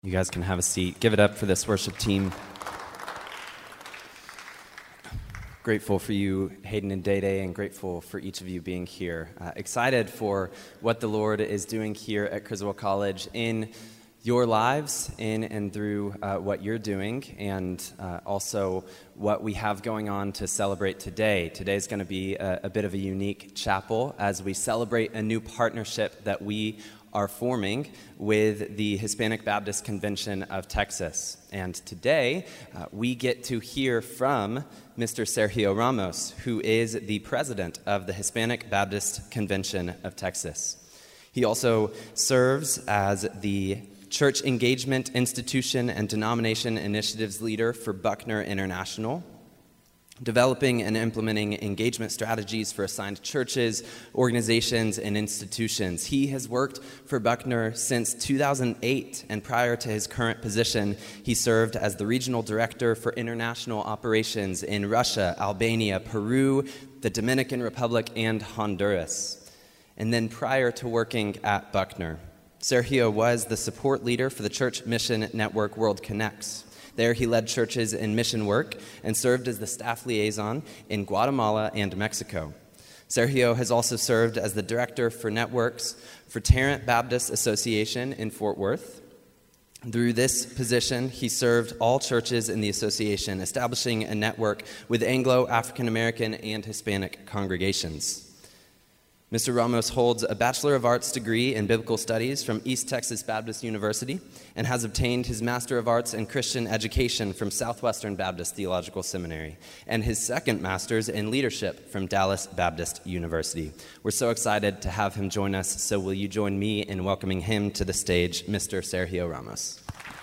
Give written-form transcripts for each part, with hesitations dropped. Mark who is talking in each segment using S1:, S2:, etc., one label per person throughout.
S1: You guys can have a seat. Give it up for this worship team. Grateful for you, Hayden and Day, and grateful for each of you being here. Excited for what the Lord is doing here at Criswell College in your lives, in and through what you're doing, and also what we have going on to celebrate today. Today is going to be a bit of a unique chapel as we celebrate a new partnership that we are forming with the Hispanic Baptist Convention of Texas. And today, we get to hear from Mr. Sergio Ramos, who is the president of the Hispanic Baptist Convention of Texas. He also serves as the Church Engagement Institution and Denomination Initiatives Leader for Buckner International, developing and implementing engagement strategies for assigned churches, organizations, and institutions. He has worked for Buckner since 2008, and prior to his current position, he served as the regional director for international operations in Russia, Albania, Peru, the Dominican Republic, and Honduras. And then prior to working at Buckner, Sergio was the support leader for the Church Mission Network World Connects. There he led churches in mission work and served as the staff liaison in Guatemala and Mexico. Sergio has also served as the director for networks for Tarrant Baptist Association in Fort Worth. Through this position, he served all churches in the association, establishing a network with Anglo, African American, and Hispanic congregations. Mr. Ramos holds a Bachelor of Arts degree in Biblical Studies from East Texas Baptist University and has obtained his Master of Arts in Christian Education from Southwestern Baptist Theological Seminary and his second Master's in Leadership from Dallas Baptist University. We're so excited to have him join us, so will you join me in welcoming him to the stage, Mr. Sergio Ramos.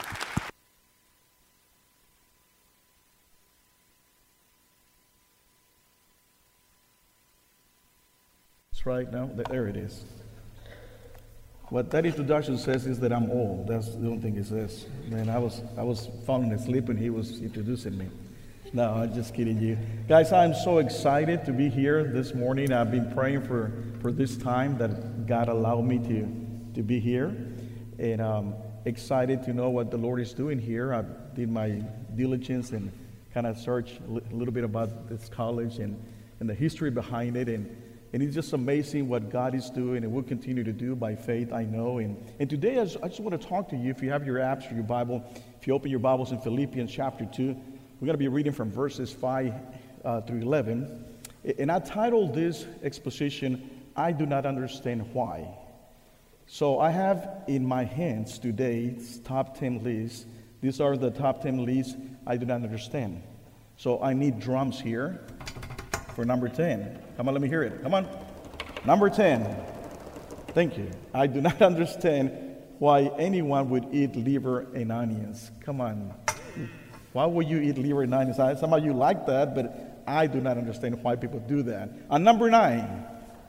S2: Right now, there it is. What that introduction says is that I'm old. That's the only thing it says. Man, I was falling asleep when he was introducing me. No, I'm just kidding you. Guys, I'm so excited to be here this morning. I've been praying for this time that God allowed me to be here. And I'm excited to know what the Lord is doing here. I did my diligence and kind of searched a little bit about this college and the history behind it. And it's just amazing what God is doing and will continue to do by faith, I know. And today, I just want to talk to you. If you have your apps or your Bible, if you open your Bibles in Philippians chapter 2, we're going to be reading from verses 5 through 11. And I titled this exposition, I Do Not Understand Why. So I have in my hands today's top 10 lists. These are the top 10 lists I do not understand. So I need drums here for number 10. Come on, let me hear it. Come on. Number 10. Thank you. I do not understand why anyone would eat liver and onions. Come on. Why would you eat liver and onions? Some of you like that, but I do not understand why people do that. On number 9.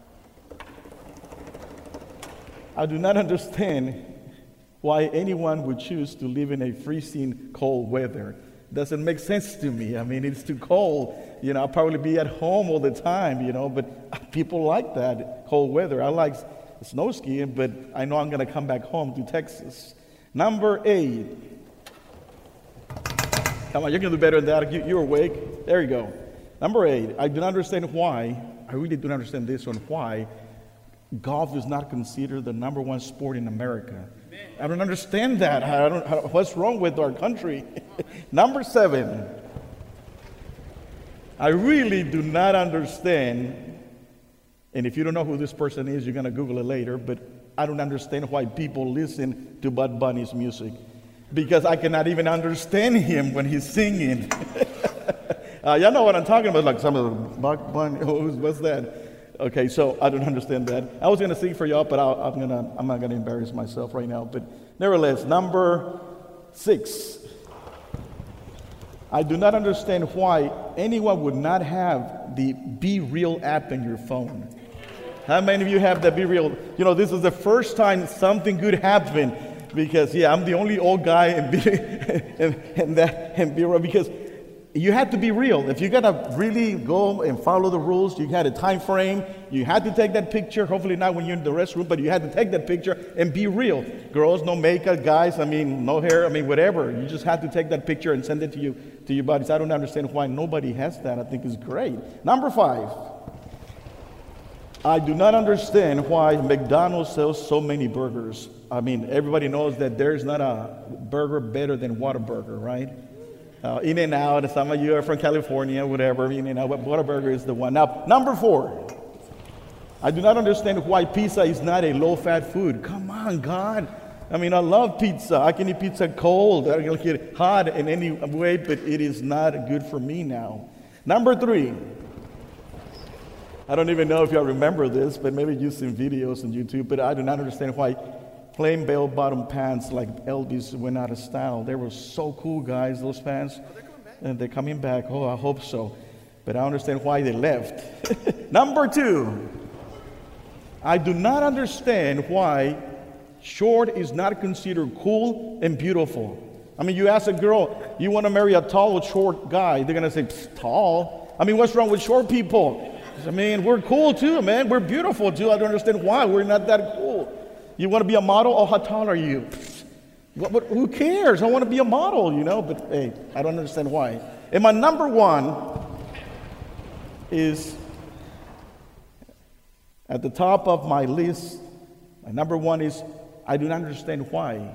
S2: I do not understand why anyone would choose to live in a freezing cold weather. Doesn't make sense to me. I mean, it's too cold. I'll probably be at home all the time, but people like that cold weather. I like snow skiing, but I know I'm going to come back home to Texas. Number 8. Come on, you're going to do better than that. You're awake. There you go. Number 8. I do not understand why. I really do not understand this one. Why golf is not considered the number one sport in America. I don't understand that. What's wrong with our country? Number 7. I really do not understand, and if you don't know who this person is, you're going to Google it later, but I don't understand why people listen to Bud Bunny's music, because I cannot even understand him when he's singing. Y'all know what I'm talking about, like some of the Bud Bunny, what's that? Okay, so I don't understand that. I was going to sing for y'all, but I'm not going to embarrass myself right now. But nevertheless, number 6. I do not understand why anyone would not have the Be Real app in your phone. How many of you have the Be Real? This is the first time something good happened because, I'm the only old guy in Be Real because you had to be real. If you're gonna really go and follow the rules, you had a time frame. You had to take that picture. Hopefully not when you're in the restroom, but you had to take that picture and be real. Girls, no makeup. Guys, no hair. Whatever. You just had to take that picture and send it to your buddies. I don't understand why nobody has that. I think it's great. Number 5. I do not understand why McDonald's sells so many burgers. Everybody knows that there's not a burger better than Whataburger, right? In-N-Out, some of you are from California, whatever, In-N-Out, but Whataburger is the one. Now, number 4, I do not understand why pizza is not a low-fat food. Come on, God. I love pizza. I can eat pizza cold. I can eat it hot in any way, but it is not good for me now. Number 3, I don't even know if y'all remember this, but maybe you've seen videos on YouTube, but I do not understand why plain bell-bottom pants like Elvis went out of style. They were so cool, guys, those pants. Oh, they're coming back. And they're coming back. Oh, I hope so. But I don't understand why they left. Number 2, I do not understand why short is not considered cool and beautiful. You ask a girl, you want to marry a tall or short guy, they're going to say, tall? What's wrong with short people? We're cool too, man. We're beautiful too. I don't understand why we're not that cool. You want to be a model? Oh, how tall are you? Who cares? I want to be a model, But hey, I don't understand why. And my number 1 is at the top of my list. My number 1 is I do not understand why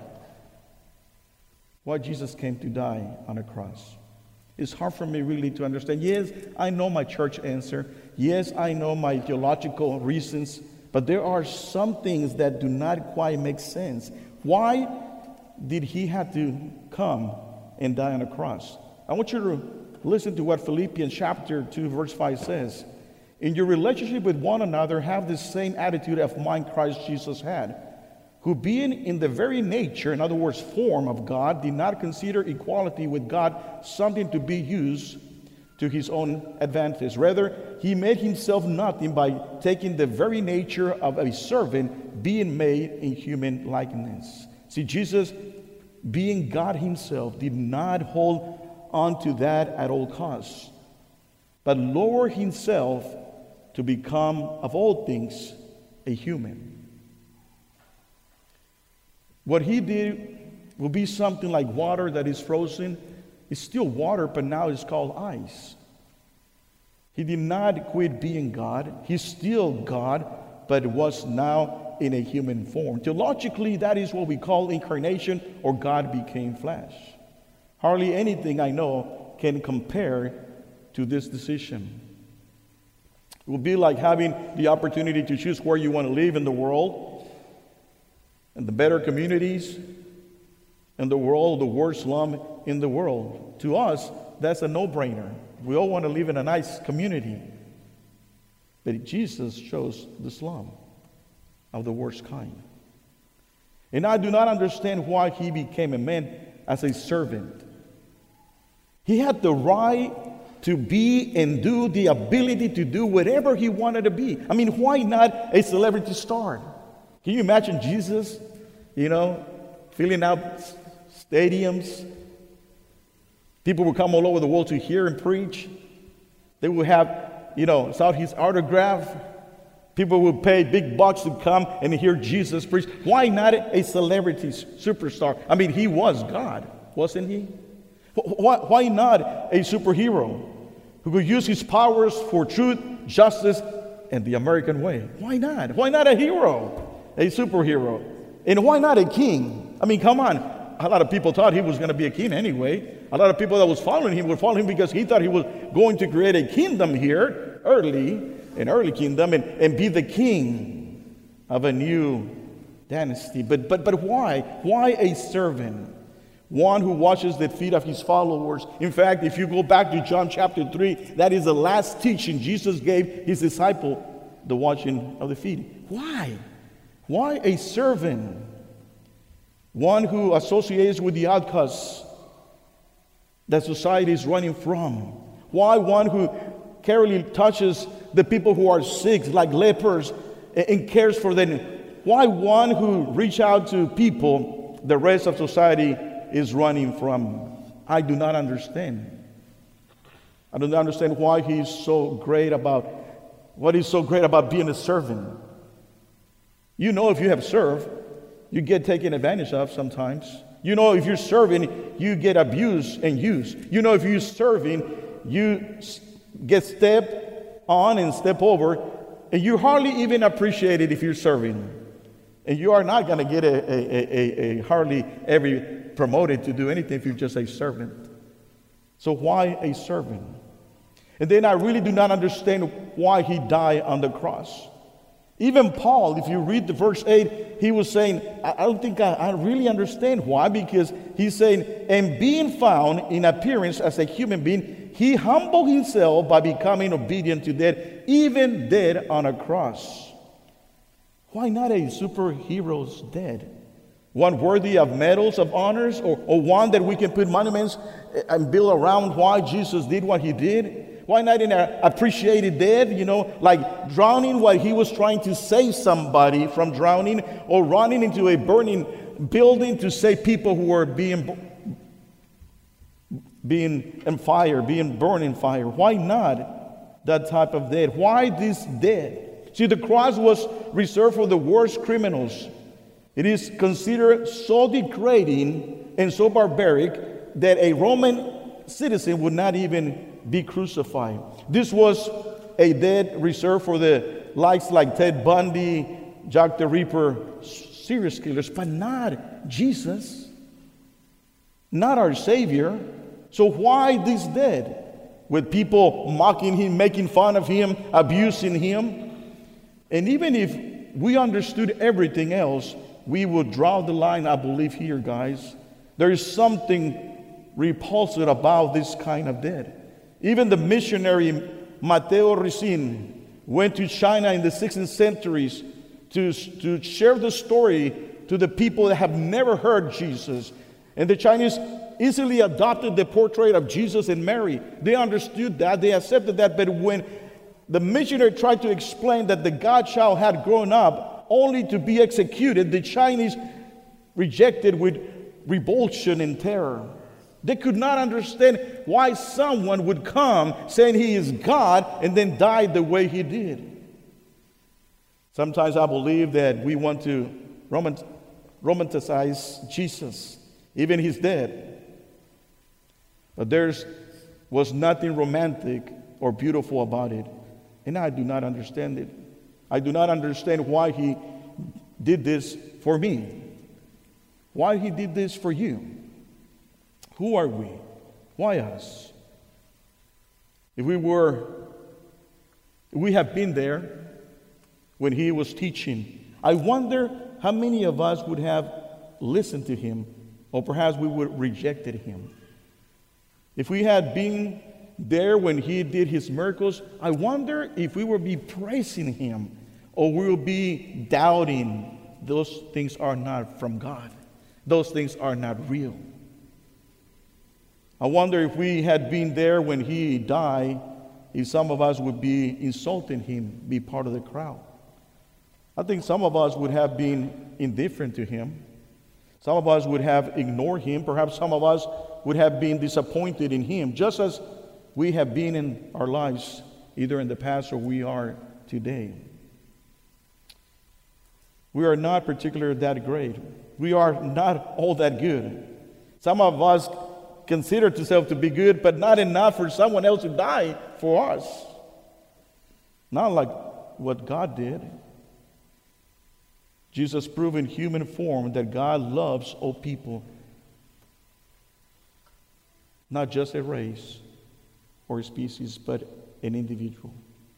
S2: Jesus came to die on a cross. It's hard for me really to understand. Yes, I know my church answer. Yes, I know my theological reasons. But there are some things that do not quite make sense. Why did he have to come and die on a cross? I want you to listen to what Philippians chapter 2, verse 5 says. In your relationship with one another, have the same attitude of mind Christ Jesus had, who being in the very nature, in other words, form of God, did not consider equality with God something to be used to his own advantage. Rather, he made himself nothing by taking the very nature of a servant, being made in human likeness. See, Jesus, being God himself, did not hold on to that at all costs, but lowered himself to become, of all things, a human. What he did will be something like water that is frozen. It's still water, but now it's called ice. He did not quit being God. He's still God, but was now in a human form. Theologically, that is what we call incarnation, or God became flesh. Hardly anything I know can compare to this decision. It will be like having the opportunity to choose where you want to live in the world, and the better communities in the world, the worst slum in the world. To us, that's a no-brainer. We all want to live in a nice community. But Jesus chose the slum of the worst kind. And I do not understand why he became a man as a servant. He had the right to be and do, the ability to do whatever he wanted to be. Why not a celebrity star? Can you imagine Jesus, filling out stadiums? People would come all over the world to hear him preach. They would have, sought his autograph. People would pay big bucks to come and hear Jesus preach. Why not a celebrity superstar? He was God, wasn't he? Why not a superhero who could use his powers for truth, justice, and the American way? Why not? Why not a hero? A superhero. And why not a king? Come on. A lot of people thought he was going to be a king anyway. A lot of people that was following him were following him because he thought he was going to create a kingdom here, an early kingdom, and be the king of a new dynasty. But why? Why a servant? One who washes the feet of his followers. In fact, if you go back to John chapter 3, that is the last teaching Jesus gave his disciple, the washing of the feet. Why? Why a servant? One who associates with the outcasts that society is running from. Why one who carefully touches the people who are sick, like lepers, and cares for them? Why one who reaches out to people the rest of society is running from? I do not understand. I don't understand why he's so great about, what is so great about being a servant. You know, if you have served, you get taken advantage of sometimes. You know, if you're serving, you get abused and used. You know, if you're serving, you get stepped on and step over, and you hardly even appreciate it if you're serving. And you are not going to get a hardly ever promoted to do anything if you're just a servant. So why a servant? And then I really do not understand why he died on the cross. Even Paul, if you read the verse 8, he was saying, I don't think I really understand why, because he's saying, and being found in appearance as a human being, he humbled himself by becoming obedient to death, even dead on a cross. Why not a superhero's death? One worthy of medals, of honors, or one that we can put monuments and build around why Jesus did what he did? Why not in an appreciated death, like drowning while he was trying to save somebody from drowning, or running into a burning building to save people who were being in fire, being burned in fire? Why not that type of death? Why this death? See, the cross was reserved for the worst criminals. It is considered so degrading and so barbaric that a Roman citizen would not even be crucified. This was a death reserved for the likes like Ted Bundy, Jack the Ripper, serious killers, but not Jesus, not our Savior. So why this death? With people mocking him, making fun of him, abusing him. And even if we understood everything else, we would draw the line, I believe, here, guys. There is something repulsive about this kind of death. Even the missionary Mateo Ricin went to China in the 16th centuries to share the story to the people that have never heard Jesus. And the Chinese easily adopted the portrait of Jesus and Mary. They understood that, they accepted that, but when the missionary tried to explain that the God-child had grown up only to be executed, the Chinese rejected with revulsion and terror. They could not understand why someone would come saying he is God and then die the way he did. Sometimes I believe that we want to romanticize Jesus, even his death. But there was nothing romantic or beautiful about it. And I do not understand it. I do not understand why he did this for me. Why he did this for you. Who are we? Why us? If we have been there when he was teaching, I wonder how many of us would have listened to him, or perhaps we would have rejected him. If we had been there when he did his miracles, I wonder if we would be praising him, or we will be doubting. Those things are not from God. Those things are not real. I wonder if we had been there when he died, if some of us would be insulting him, be part of the crowd. I think some of us would have been indifferent to him. Some of us would have ignored him. Perhaps some of us would have been disappointed in him, just as we have been in our lives, either in the past or we are today. We are not particularly that great. We are not all that good. Some of us consider ourselves to be good, but not enough for someone else to die for us. Not like what God did. Jesus proved in human form that God loves all people, not just a race or a species, but an individual.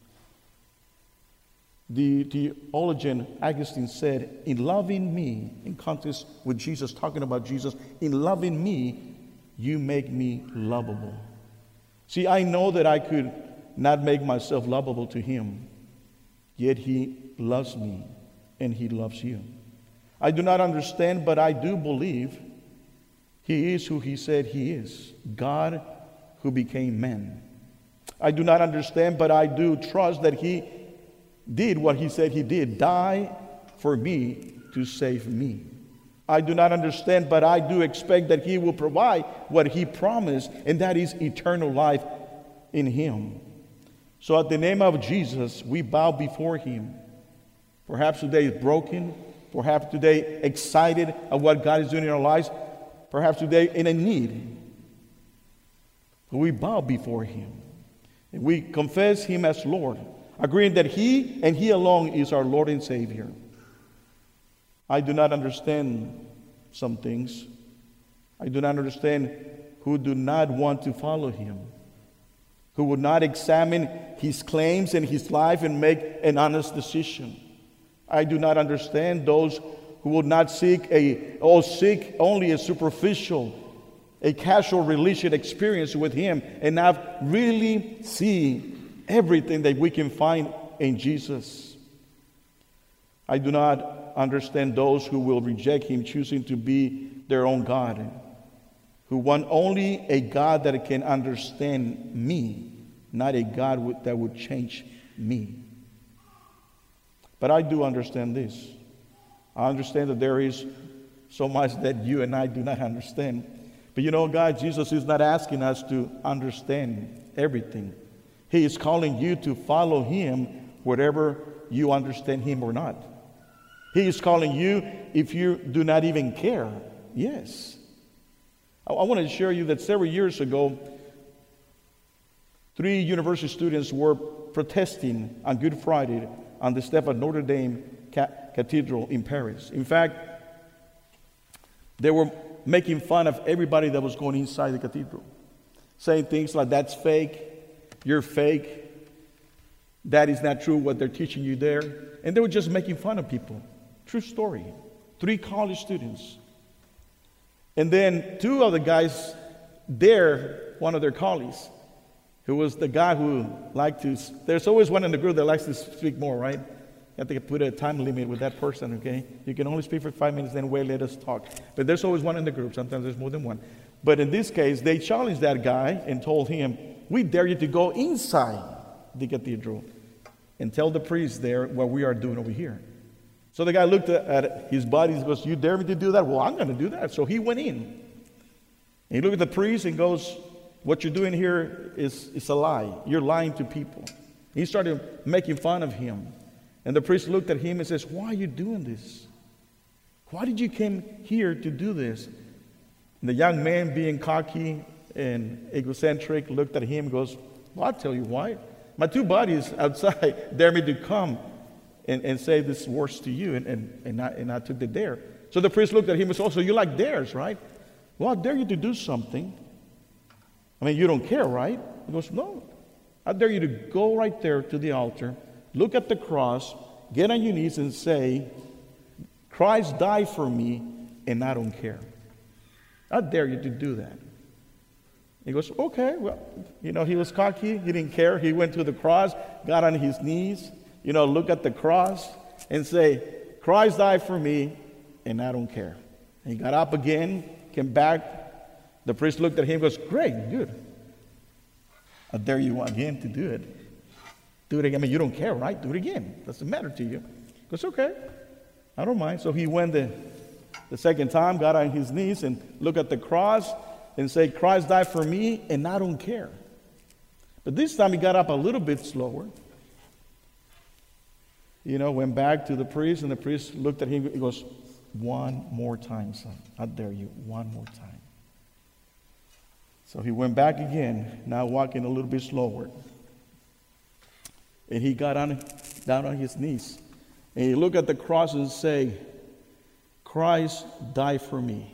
S2: The theologian Augustine said, in loving me, in context with Jesus, talking about Jesus, in loving me, you make me lovable. See, I know that I could not make myself lovable to him, yet he loves me and he loves you. I do not understand, but I do believe he is who he said he is, God who became man. I do not understand, but I do trust that he did what he said he did, die for me to save me. I do not understand, but I do expect that he will provide what he promised, and that is eternal life in him. So at the name of Jesus, we bow before him. Perhaps today broken, perhaps today excited at what God is doing in our lives, perhaps today in a need. But we bow before him. And we confess him as Lord, agreeing that he and he alone is our Lord and Savior. I do not understand some things. I do not understand who do not want to follow him, who would not examine his claims and his life and make an honest decision. I do not understand those who would not seek only a superficial, a casual religious experience with him and not really see everything that we can find in Jesus. I do not understand those who will reject him, choosing to be their own God, who want only a God that can understand me, not a God that would change me. But I do understand this. I understand that there is so much that you and I do not understand. But you know, God, Jesus is not asking us to understand everything. He is calling you to follow him, whatever you understand him or not. He is calling you if you do not even care. Yes. I want to share you that several years ago, 3 university students were protesting on Good Friday on the step of Notre Dame Cathedral in Paris. In fact, they were making fun of everybody that was going inside the cathedral, saying things like, that's fake, you're fake, that is not true what they're teaching you there. And they were just making fun of people. True story. 3 college students. And then 2 of the guys there, one of their colleagues, who was the guy who liked to, there's always one in the group that likes to speak more, right? You have to put a time limit with that person, okay? You can only speak for 5 minutes, then wait, let us talk. But there's always one in the group. Sometimes there's more than one. But in this case, they challenged that guy and told him, we dare you to go inside the cathedral and tell the priest there what we are doing over here. So the guy looked at his buddy and goes, you dare me to do that? Well, I'm going to do that. So he went in. And he looked at the priest and goes, what you're doing here is a lie. You're lying to people. He started making fun of him. And the priest looked at him and says, why are you doing this? Why did you come here to do this? And the young man, being cocky and egocentric, looked at him and goes, well, I'll tell you why. My 2 buddies outside dare me to come and say this words to you, and I took the dare. So the priest looked at him and said, oh, so you like dares, right? Well, I dare you to do something. I mean, you don't care, right? He goes, no. I dare you to go right there to the altar, look at the cross, get on your knees and say, Christ died for me, and I don't care. I dare you to do that. He goes, okay. Well, he was cocky. He didn't care. He went to the cross, got on his knees, look at the cross and say, Christ died for me, and I don't care. And he got up again, came back. The priest looked at him and goes, great, good. I dare you again to do it. Do it again. I mean, you don't care, right? Do it again. Doesn't matter to you. He goes, okay, I don't mind. So he went the second time, got on his knees and looked at the cross and said, Christ died for me, and I don't care. But this time he got up a little bit slower. Went back to the priest, and the priest looked at him. He goes, one more time, son. I dare you, one more time. So he went back again, now walking a little bit slower. And he got down on his knees. And he looked at the cross and said, Christ died for me.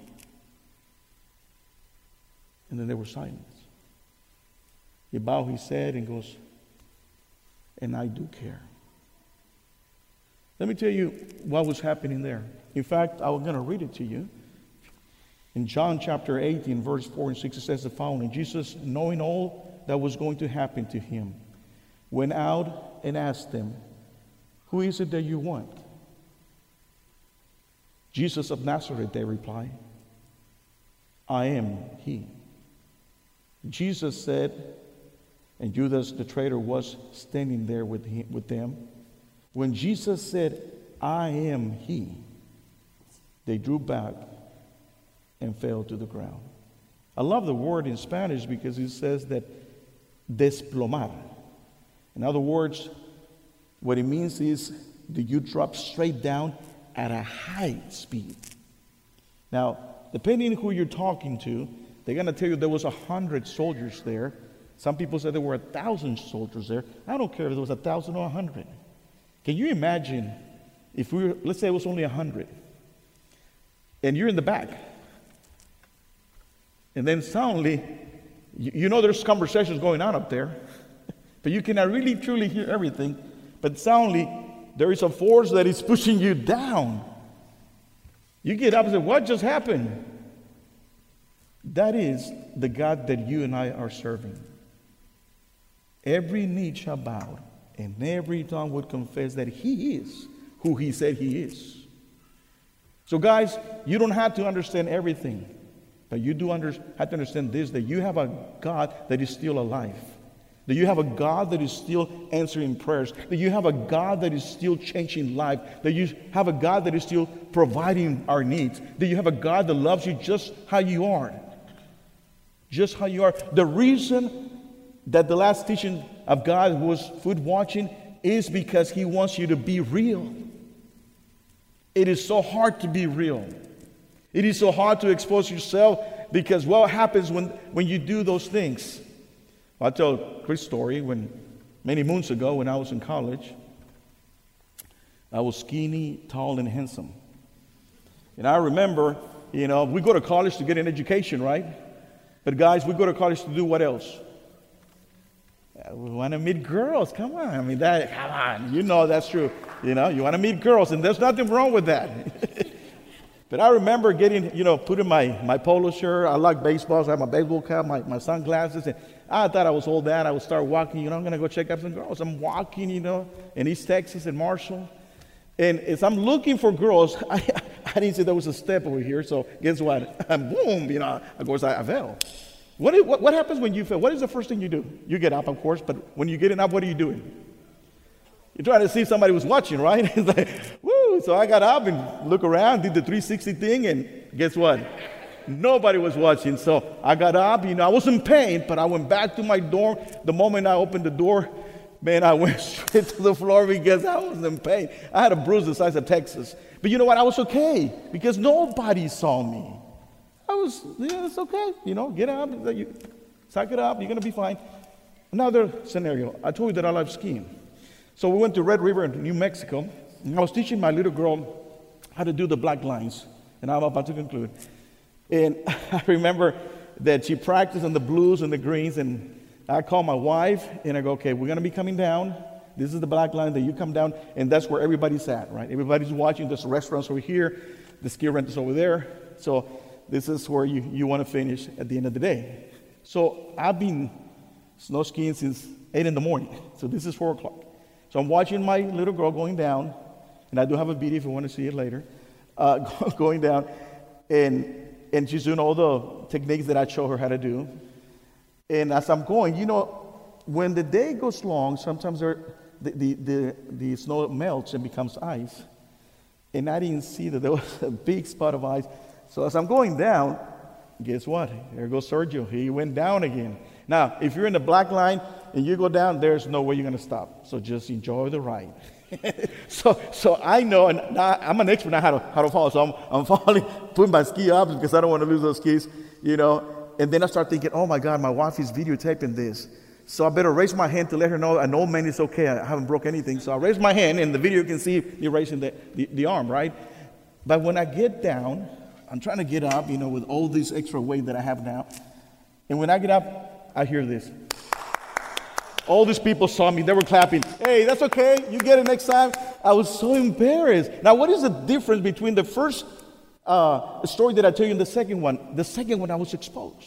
S2: And then there was silence. He bowed his head and goes, and I do care. Let me tell you what was happening there. In fact, I was going to read it to you. In John chapter 18, verse 4 and 6, it says the following. Jesus, knowing all that was going to happen to him, went out and asked them, who is it that you want? Jesus of Nazareth, they replied. I am he. Jesus said, and Judas the traitor was standing there with them. When Jesus said, I am he, they drew back and fell to the ground. I love the word in Spanish because it says that desplomar. In other words, what it means is that you drop straight down at a high speed. Now, depending who you're talking to, they're going to tell you there was 100 soldiers there. Some people said there were 1,000 soldiers there. I don't care if there was 1,000 or 100. Can you imagine if let's say it was only 100, and you're in the back, and then suddenly, you know there's conversations going on up there, but you cannot really truly hear everything, but suddenly there is a force that is pushing you down. You get up and say, what just happened? That is the God that you and I are serving. Every knee shall bow, and every tongue would confess that He is who He said He is. So guys, you don't have to understand everything, but you do have to understand this, that you have a God that is still alive. That you have a God that is still answering prayers. That you have a God that is still changing life. That you have a God that is still providing our needs. That you have a God that loves you just how you are. Just how you are. The reason that the last teaching of God was food watching is because He wants you to be real. It is so hard to be real. It is so hard to expose yourself because what happens when you do those things? I'll tell Chris' story. Many moons ago when I was in college, I was skinny, tall, and handsome. And I remember, we go to college to get an education, right? But guys, we go to college to do what else? We want to meet girls. Come on. Come on. You know that's true. You want to meet girls, and there's nothing wrong with that. But I remember getting, putting my polo shirt. I like baseballs. I have my baseball cap, my sunglasses. And I thought I was all that. I would start walking. I'm going to go check out some girls. I'm walking, in East Texas and Marshall. And as I'm looking for girls, I didn't see there was a step over here. So guess what? Boom, of course I fell. What happens when you fail? What is the first thing you do? You get up, of course, but when you get up, what are you doing? You're trying to see if somebody was watching, right? It's like, woo! So I got up and looked around, did the 360 thing, and guess what? Nobody was watching. So I got up, I was in pain, but I went back to my dorm. The moment I opened the door, man, I went straight to the floor because I was in pain. I had a bruise the size of Texas. But you know what? I was okay because nobody saw me. It's okay. Get up, suck it up, you're going to be fine. Another scenario. I told you that I love skiing. So we went to Red River in New Mexico, and I was teaching my little girl how to do the black lines, and I'm about to conclude. And I remember that she practiced on the blues and the greens, and I called my wife, and I go, okay, we're going to be coming down. This is the black line that you come down, and that's where everybody's at, right? Everybody's watching. There's restaurants over here. The ski rentals over there. So this is where you want to finish at the end of the day. So I've been snow skiing since 8 in the morning. So this is 4 o'clock. So I'm watching my little girl going down, and I do have a video if you want to see it later, going down, and she's doing all the techniques that I show her how to do. And as I'm going, when the day goes long, sometimes the snow melts and becomes ice. And I didn't see that there was a big spot of ice. So as I'm going down, guess what? There goes Sergio. He went down again. Now, if you're in the black line and you go down, there's no way you're going to stop. So just enjoy the ride. So I know, and I'm an expert now how to fall. So I'm falling, putting my ski up because I don't want to lose those skis, And then I start thinking, oh my God, my wife is videotaping this. So I better raise my hand to let her know an old man is okay. I haven't broke anything. So I raise my hand, and the video you can see me raising the arm, right? But when I get down, I'm trying to get up, with all this extra weight that I have now. And when I get up, I hear this. All these people saw me. They were clapping. Hey, that's okay. You get it next time. I was so embarrassed. Now, what is the difference between the first story that I tell you and the second one? The second one, I was exposed.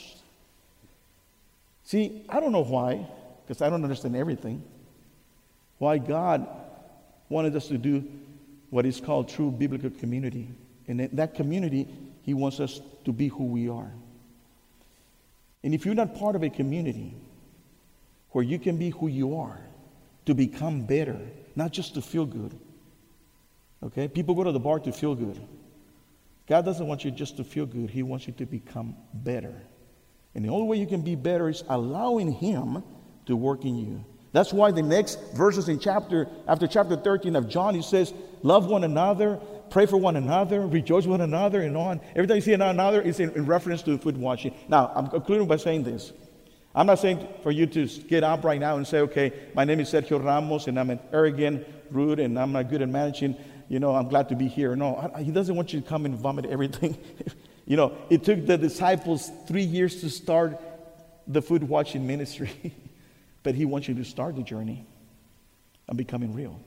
S2: See, I don't know why, because I don't understand everything, why God wanted us to do what is called true biblical community. And in that community, He wants us to be who we are. And if you're not part of a community where you can be who you are, to become better, not just to feel good. Okay? People go to the bar to feel good. God doesn't want you just to feel good. He wants you to become better. And the only way you can be better is allowing Him to work in you. That's why the next verses in after chapter 13 of John, he says, love one another, pray for one another, rejoice with one another, and on. Every time you see another, it's in reference to foot washing. Now, I'm concluding by saying this. I'm not saying for you to get up right now and say, okay, my name is Sergio Ramos, and I'm an arrogant, rude, and I'm not good at managing. I'm glad to be here. No, he doesn't want you to come and vomit everything. It took the disciples 3 years to start the foot washing ministry. But he wants you to start the journey of becoming real.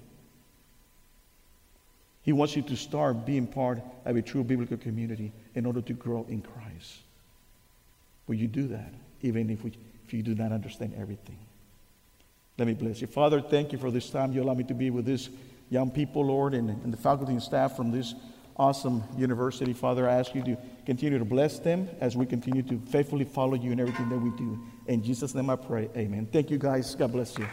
S2: He wants you to start being part of a true biblical community in order to grow in Christ. Will you do that, even if you do not understand everything? Let me bless you. Father, thank you for this time. You allow me to be with these young people, Lord, and the faculty and staff from this awesome university. Father, I ask you to continue to bless them as we continue to faithfully follow you in everything that we do. In Jesus' name I pray, amen. Thank you, guys. God bless you.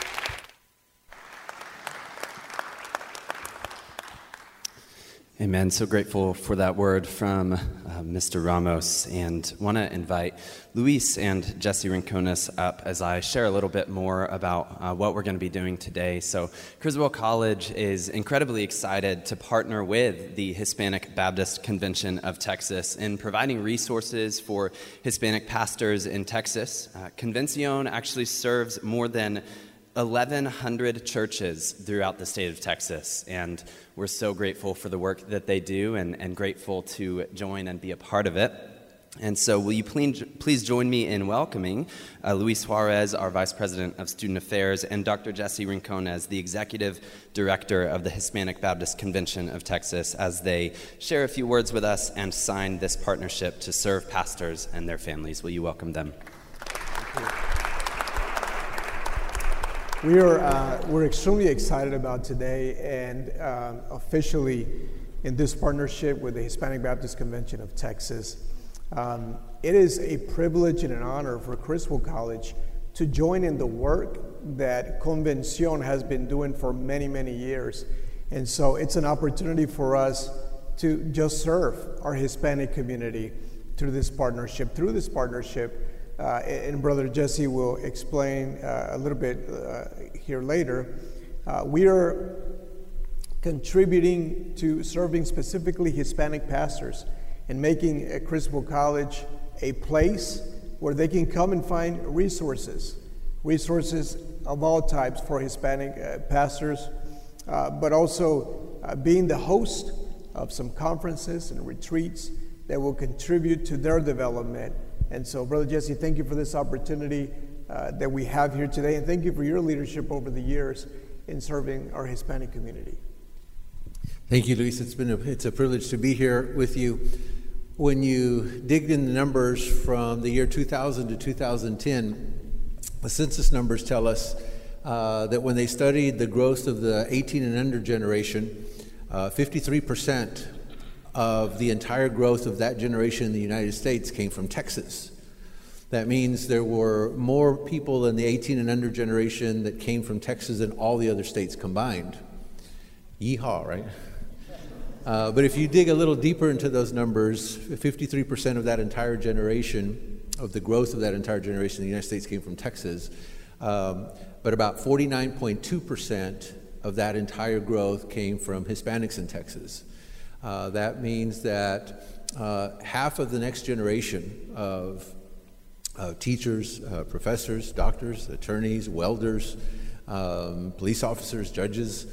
S1: Amen. So grateful for that word from Mr. Ramos, and want to invite Luis and Jesse Rincones up as I share a little bit more about what we're going to be doing today. So Criswell College is incredibly excited to partner with the Hispanic Baptist Convention of Texas in providing resources for Hispanic pastors in Texas. Convención actually serves more than 1,100 churches throughout the state of Texas, and we're so grateful for the work that they do and grateful to join and be a part of it. And so will you please join me in welcoming Luis Juarez, our Vice President of Student Affairs, and Dr. Jesse Rincones, the Executive Director of the Hispanic Baptist Convention of Texas, as they share a few words with us and sign this partnership to serve pastors and their families. Will you welcome them?
S3: Thank you. We're extremely excited about today and officially in this partnership with the Hispanic Baptist Convention of Texas. It is a privilege and an honor for Criswell College to join in the work that Convención has been doing for many, many years. And so it's an opportunity for us to just serve our Hispanic community through this partnership. And Brother Jesse will explain a little bit here later. We are contributing to serving specifically Hispanic pastors and making Criswell College a place where they can come and find resources of all types for Hispanic pastors, but also being the host of some conferences and retreats that will contribute to their development. And so, Brother Jesse, thank you for this opportunity that we have here today, and thank you for your leadership over the years in serving our Hispanic community.
S4: Thank you, Luis. It's a privilege to be here with you. When you dig in the numbers from the year 2000 to 2010, the census numbers tell us that when they studied the growth of the 18 and under generation, 53% of the entire growth of that generation in the United States came from Texas. That means there were more people in the 18 and under generation that came from Texas than all the other states combined. Yeehaw, right? But if you dig a little deeper into those numbers, 53% of that entire generation, of the growth of that entire generation in the United States came from Texas, but about 49.2% of that entire growth came from Hispanics in Texas. That means that half of the next generation of teachers, professors, doctors, attorneys, welders, police officers, judges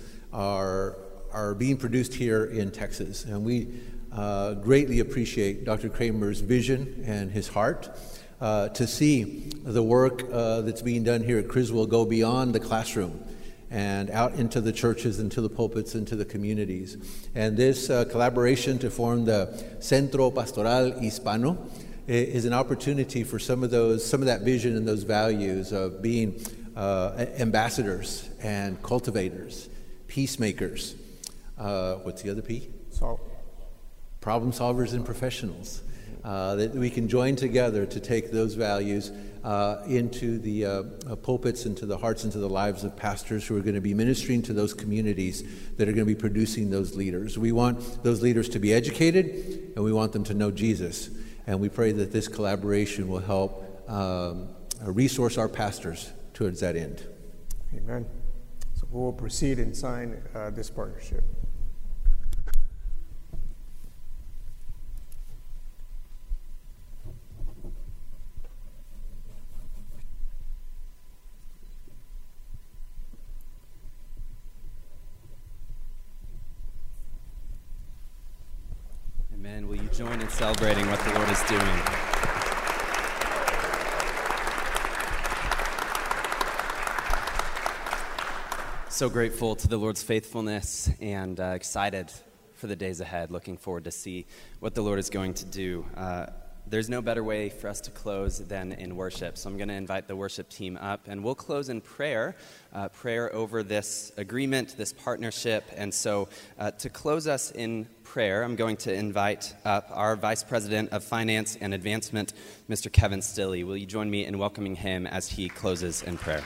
S4: are being produced here in Texas. And we greatly appreciate Dr. Kramer's vision and his heart to see the work that's being done here at Criswell go beyond the classroom and out into the churches, into the pulpits, into the communities. And this collaboration to form the Centro Pastoral Hispano is an opportunity for some of that vision and those values of being ambassadors and cultivators, peacemakers. What's the other P? Problem solvers and professionals. That we can join together to take those values into the pulpits, into the hearts, into the lives of pastors who are going to be ministering to those communities that are going to be producing those leaders. We want those leaders to be educated, and we want them to know Jesus. And we pray that this collaboration will help resource our pastors towards that end.
S3: Amen. So we will proceed and sign this partnership.
S1: Amen. Will you join in celebrating what the Lord is doing? So grateful to the Lord's faithfulness and excited for the days ahead. Looking forward to see what the Lord is going to do. There's no better way for us to close than in worship. So I'm going to invite the worship team up, and we'll close in prayer, prayer over this agreement, this partnership. And so to close us in prayer, I'm going to invite up our Vice President of Finance and Advancement, Mr. Kevin Stilley. Will you join me in welcoming him as he closes in prayer?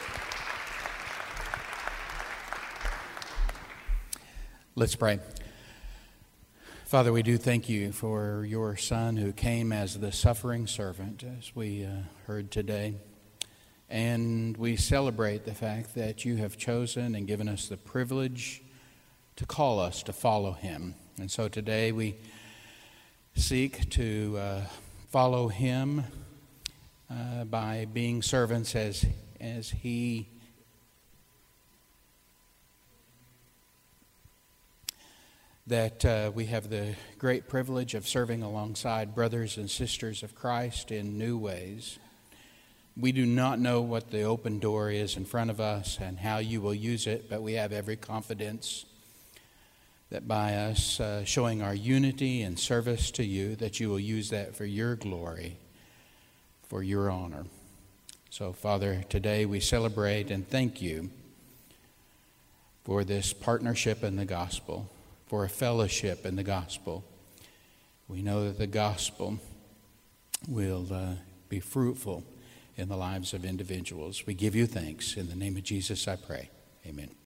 S5: Let's pray. Father, we do thank you for your Son who came as the suffering servant, as we heard today. And we celebrate the fact that you have chosen and given us the privilege to call us to follow him. And so today we seek to follow him by being servants as he that we have the great privilege of serving alongside brothers and sisters of Christ in new ways. We do not know what the open door is in front of us and how you will use it, but we have every confidence that by us showing our unity and service to you, that you will use that for your glory, for your honor. So, Father, today we celebrate and thank you for this partnership in the gospel, for a fellowship in the gospel. We know that the gospel will be fruitful in the lives of individuals. We give you thanks. In the name of Jesus, I pray. Amen.